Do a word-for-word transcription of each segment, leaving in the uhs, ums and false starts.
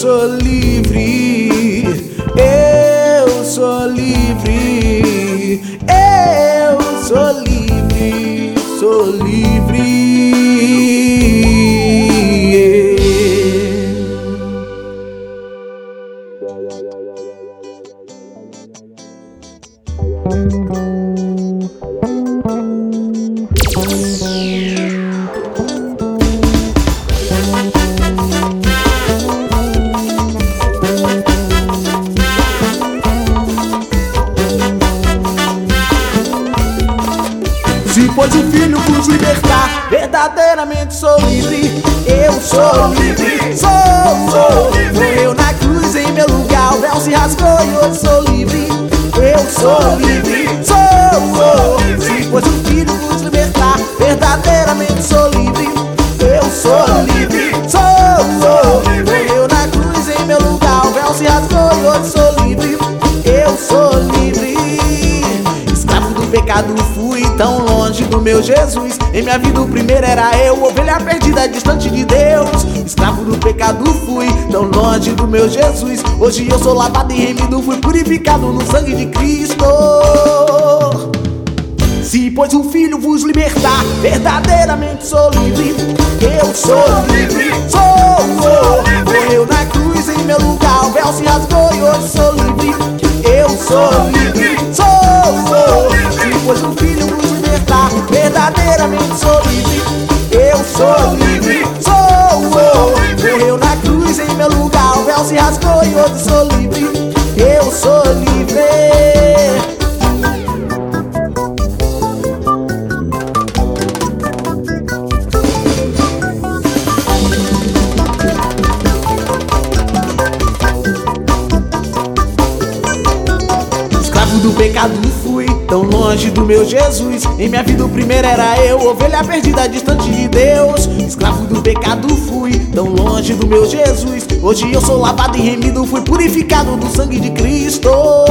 sou livre, eu sou livre, eu sou livre, sou livre. Se pois o Filho vos libertar, verdadeiramente sou livre. Eu sou livre, sou, sou. Morreu na cruz em meu lugar, o véu se rasgou e hoje sou livre. Eu sou livre, sou, sou. Se pois o Filho vos libertar, verdadeiramente sou livre. Eu sou livre, sou, sou. Morreu na cruz em meu lugar, o véu se rasgou e hoje sou livre. Eu sou livre. Escravo do pecado fui, tão longe do meu Jesus. Em minha vida o primeiro era eu, ovelha perdida, distante de Deus. Escravo do pecado fui, tão longe do meu Jesus. Hoje eu sou lavado e remido, fui purificado no sangue de Cristo. Se pois o Filho vos libertar, verdadeiramente sou livre. Eu sou livre, sou, sou. Morreu na cruz em meu lugar, o véu se rasgou e hoje sou livre. Eu sou livre, sou, sou. Se pois o Filho vos libertar, verdadeiramente sou livre. Eu sou livre, sou, sou. Morreu na cruz em meu lugar, o véu se rasgou e hoje sou livre. Eu sou livre. Do pecado fui, tão longe do meu Jesus. Em minha vida o primeiro era eu, ovelha perdida, distante de Deus. Escravo do pecado fui, tão longe do meu Jesus. Hoje eu sou lavado e remido, fui purificado do sangue de Cristo.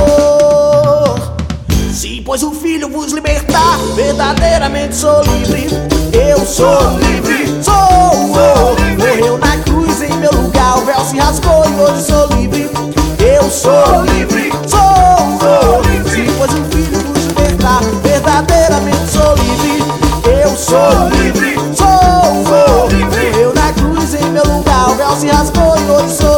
Se pois o Filho vos libertar, verdadeiramente sou livre. Eu sou livre, sou, sou. Morreu na cruz em meu lugar, o véu se rasgou e hoje sou livre. Eu sou livre, sou, sou. Se pois o Filho vos libertar, verdadeiramente sou livre. Eu sou livre, sou, sou. Morreu na cruz em meu lugar, o véu se rasgou e hoje sou